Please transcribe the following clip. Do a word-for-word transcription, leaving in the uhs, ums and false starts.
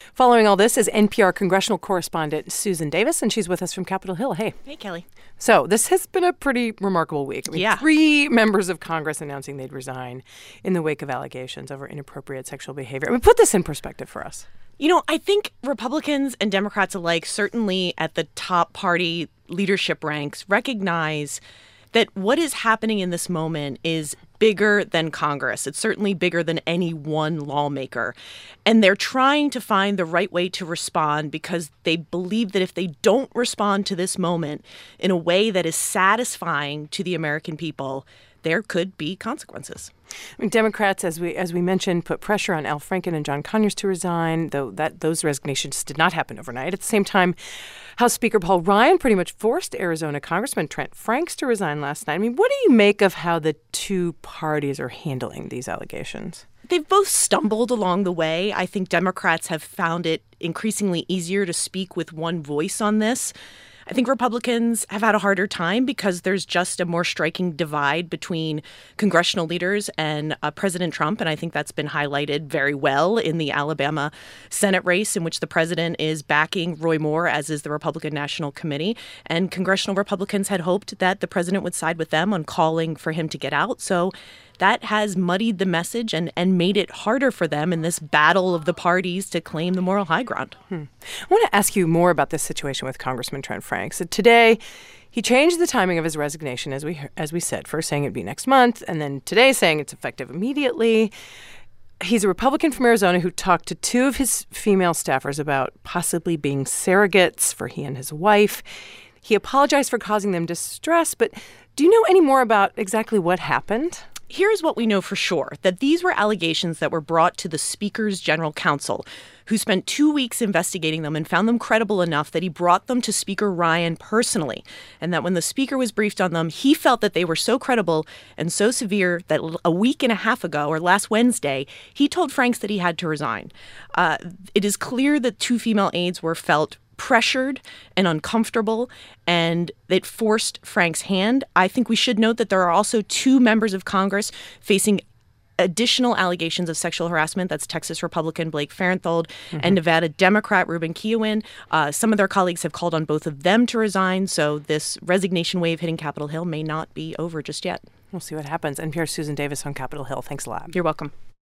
Following all this is N P R congressional correspondent Susan Davis, and she's with us from Capitol Hill. Hey. Hey, Kelly. So this has been a pretty remarkable week. I mean, yeah. Three members of Congress announcing they'd resign in the wake of allegations over inappropriate sexual behavior. I mean, put this in perspective for us. You know, I think Republicans and Democrats alike, certainly at the top party leadership ranks, recognize that what is happening in this moment is bigger than Congress. It's certainly bigger than any one lawmaker. And they're trying to find the right way to respond because they believe that if they don't respond to this moment in a way that is satisfying to the American people, there could be consequences. I mean, Democrats, as we as we mentioned, put pressure on Al Franken and John Conyers to resign, though that those resignations did not happen overnight. At the same time, House Speaker Paul Ryan pretty much forced Arizona Congressman Trent Franks to resign last night. I mean, what do you make of how the two parties are handling these allegations? They've both stumbled along the way. I think Democrats have found it increasingly easier to speak with one voice on this. I think Republicans have had a harder time because there's just a more striking divide between congressional leaders and uh, President Trump. And I think that's been highlighted very well in the Alabama Senate race, in which the president is backing Roy Moore, as is the Republican National Committee. And congressional Republicans had hoped that the president would side with them on calling for him to get out. So that has muddied the message and, and made it harder for them in this battle of the parties to claim the moral high ground. Hmm. I want to ask you more about this situation with Congressman Trent Franks. So today, he changed the timing of his resignation, as we as we said, first saying it'd be next month, and then today saying it's effective immediately. He's a Republican from Arizona who talked to two of his female staffers about possibly being surrogates for he and his wife. He apologized for causing them distress, but do you know any more about exactly what happened? Here's what we know for sure, that these were allegations that were brought to the Speaker's general counsel, who spent two weeks investigating them and found them credible enough that he brought them to Speaker Ryan personally, and that when the Speaker was briefed on them, he felt that they were so credible and so severe that a week and a half ago, or last Wednesday, he told Franks that he had to resign. Uh, it is clear that two female aides were felt pressured and uncomfortable, and it forced Frank's hand. I think we should note that there are also two members of Congress facing additional allegations of sexual harassment. That's Texas Republican Blake Farenthold mm-hmm. and Nevada Democrat Ruben Kiowan. Uh, some of their colleagues have called on both of them to resign, so this resignation wave hitting Capitol Hill may not be over just yet. We'll see what happens. N P R's Susan Davis on Capitol Hill. Thanks a lot. You're welcome.